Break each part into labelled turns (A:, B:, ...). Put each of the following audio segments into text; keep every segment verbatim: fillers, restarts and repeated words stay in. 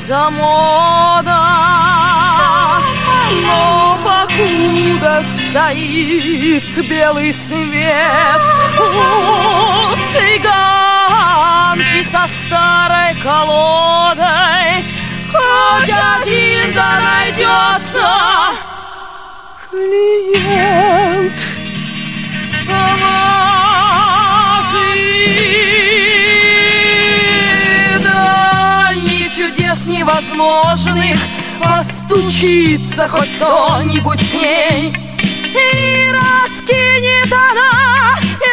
A: меняется мода, но покуда стоит белый свет, у цыганки со старой колодой хоть один да найдется клиент. Невозможных постучится хоть кто-нибудь к ней, и раскинет она, и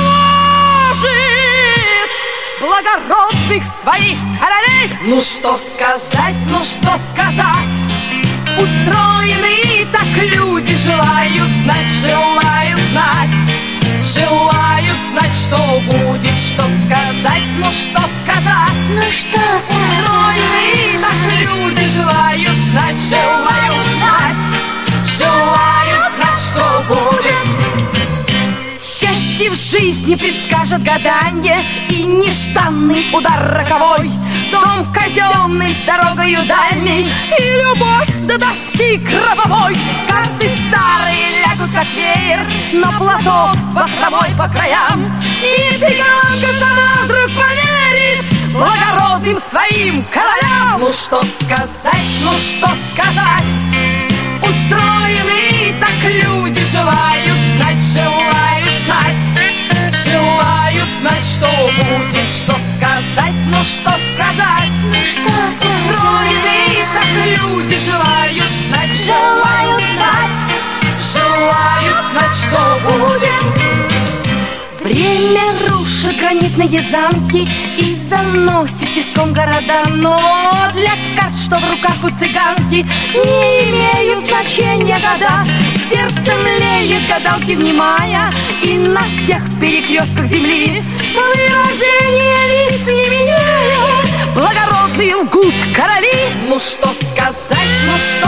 A: разложит благородных своих королей. Ну что сказать, ну что сказать, устроены так люди, желают знать, желают знать, желают знать, что будет, что сказать, ну что сказать,
B: ну что сказать.
A: Устроены так люди, желают знать, желают знать, желают знать, что будет. Счастье в жизни предскажет гаданье и нежданный удар роковой. Дом казенный с дорогою дальней и любовь до доски гробовой. Карты старые лягут как веер на платок с бахромой по краям, и цыганка сама вдруг поверит благородным своим королям. Ну что сказать, ну что сказать, устроены так люди, желают знать, желают знать, желают знать, что будет, что сказать, ну что сказать,
B: ну что сказать.
A: Устроены так люди, желают знать, желают знать, желают знать, что будет. Время рушит гранитные замки и заносит песком города, но для карт, что в руках у цыганки, не имеют значения года. Сердце млеет, гадалки внимая, и на всех перекрестках земли выражение лиц не меняя, благородные лгут короли. Ну что сказать, ну что